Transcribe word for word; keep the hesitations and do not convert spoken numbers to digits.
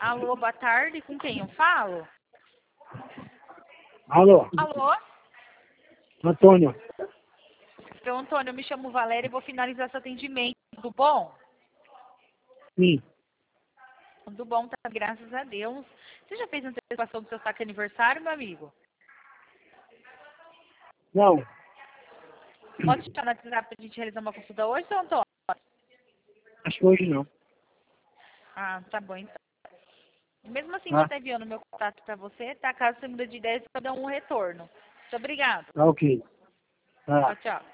Alô, boa tarde. Com quem eu falo? Alô, Alô? Antônio. Seu Antônio, eu me chamo Valéria e vou finalizar esse atendimento. Tudo bom? Sim. Tudo bom, tá? Graças a Deus. Você já fez antecipação do seu saque aniversário, meu amigo? Não, Pode estar no WhatsApp pra gente realizar uma consulta hoje, seu Antônio? acho que hoje não. Ah, tá bom, então. Mesmo assim, vou Tá, estar enviando meu contato pra você, tá? Caso você muda de ideia, você pode dar um retorno. Muito obrigado. tá ok. Tá. Tchau, tchau.